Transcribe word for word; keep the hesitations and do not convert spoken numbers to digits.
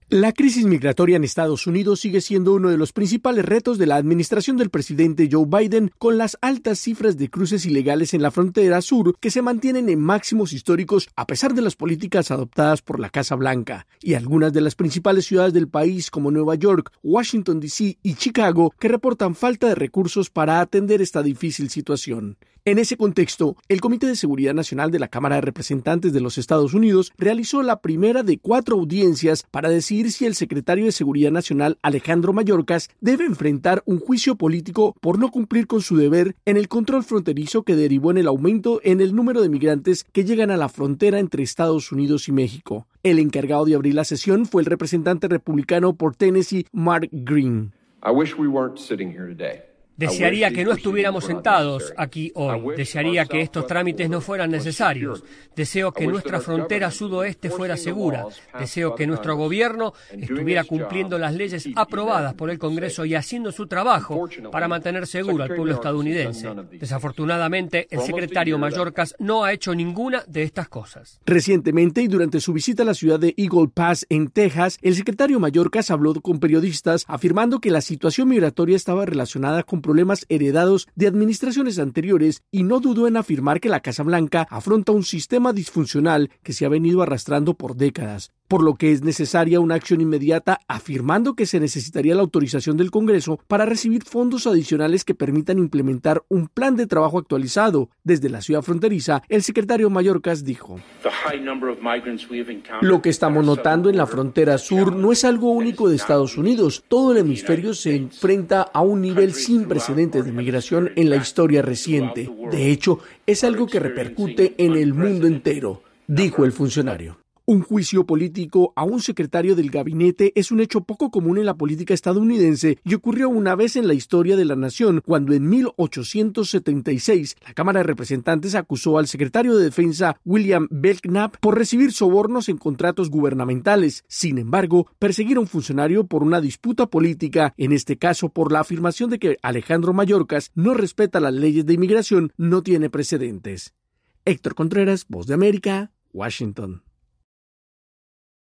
La crisis migratoria en Estados Unidos sigue siendo uno de los principales retos de la administración del presidente Joe Biden, con las altas cifras de cruces ilegales en la frontera sur que se mantienen en máximos históricos a pesar de las políticas adoptadas por la Casa Blanca, y algunas de las principales ciudades del país como Nueva York, Washington D C y Chicago que reportan falta de recursos para atender esta difícil situación. En ese contexto, el Comité de Seguridad Nacional de la Cámara de Representantes de los Estados Unidos realizó la primera de cuatro audiencias para decidir si el secretario de Seguridad Nacional, Alejandro Mayorkas, debe enfrentar un juicio político por no cumplir con su deber en el control fronterizo que derivó en el aumento en el número de migrantes que llegan a la frontera entre Estados Unidos y México. El encargado de abrir la sesión fue el representante republicano por Tennessee, Mark Green. I wish we weren't sitting here today. Desearía que no estuviéramos sentados aquí hoy. Desearía que estos trámites no fueran necesarios. Deseo que nuestra frontera sudoeste fuera segura. Deseo que nuestro gobierno estuviera cumpliendo las leyes aprobadas por el Congreso y haciendo su trabajo para mantener seguro al pueblo estadounidense. Desafortunadamente, el secretario Mayorkas no ha hecho ninguna de estas cosas. Recientemente, y durante su visita a la ciudad de Eagle Pass, en Texas, el secretario Mayorkas habló con periodistas afirmando que la situación migratoria estaba relacionada con problemas heredados de administraciones anteriores y no dudó en afirmar que la Casa Blanca afronta un sistema disfuncional que se ha venido arrastrando por décadas, por lo que es necesaria una acción inmediata, afirmando que se necesitaría la autorización del Congreso para recibir fondos adicionales que permitan implementar un plan de trabajo actualizado. Desde la ciudad fronteriza, el secretario Mayorkas dijo: "Lo que estamos notando en la frontera sur no es algo único de Estados Unidos. Todo el hemisferio se enfrenta a un nivel sin precedentes de migración en la historia reciente. De hecho, es algo que repercute en el mundo entero", dijo el funcionario. Un juicio político a un secretario del gabinete es un hecho poco común en la política estadounidense y ocurrió una vez en la historia de la nación, cuando en mil ochocientos setenta y seis la Cámara de Representantes acusó al secretario de Defensa William Belknap por recibir sobornos en contratos gubernamentales. Sin embargo, perseguir a un funcionario por una disputa política, en este caso por la afirmación de que Alejandro Mayorkas no respeta las leyes de inmigración, no tiene precedentes. Héctor Contreras, Voz de América, Washington.